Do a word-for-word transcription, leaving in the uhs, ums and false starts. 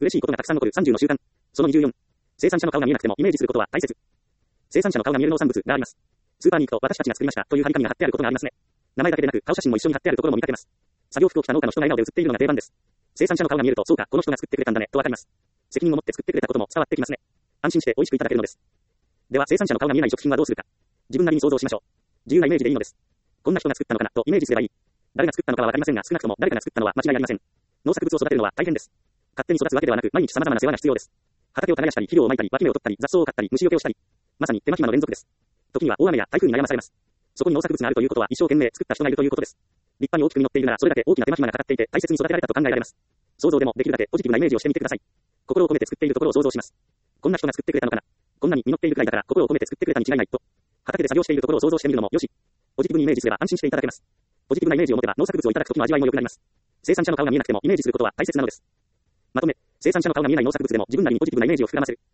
嬉しいことがたくさん残るさんじゅうの習慣。そのにじゅうよん。生産者の顔が見えなくてもイメージすることは大切。生産者の顔が見える農産物があります。スーパーに行くと私たちが作りましたという張り紙が貼ってあることがありますね。名前だけでなく顔写真も一緒に貼ってあるところも見かけます。作業服を着た農家の人が笑顔で写っているのが定番です。生産者の顔が見えると、そうか、この人が作ってくれたんだね、とわかります。責任を持って作ってくれたことも伝わってきますね。安心して美味しくいただけるのです。では生産者の顔が見えない食品はどうするか。自分なりに想像しましょう。自由なイメージでいいのです。こんな人が作ったのかなとイメージすればいい。誰が作ったのかはわかりませんが、少なくとも誰かが作ったのは間違いありません。農作物を育てるのは大変です。勝手に育つわけではなく、毎日様々な世話が必要です。畑を耕したり、肥料をまいたり、脇芽を取ったり、雑草を刈ったり、虫除けをしたり。まさに手間暇の連続です。時には大雨や台風に悩まされます。そこに農作物があるということは一生懸命作った人がいるということです。立派に大きく実っているなら、それだけ大きな手間暇がかかっていて大切に育てられたと考えられます。想像でもできるだけポジティブなイメージをしてみてください。心を込めて作っているところを想像します。こんな人が作ってくれたのかな。こんなに実っているくらいだから心を込めて作ってくれたに違いないと。畑で作業しているところを想像してみるのもよし。ポジティブにイメージすれば安心していただけます。ポジティブなイメージを持てば農作物をいただくときの味わいも良くなります。生産者の顔が見えなくてもイメージすることは大切なのです。まとめ、生産者の顔が見えない農作物でも自分なりにポジティブなイメージを膨らませる。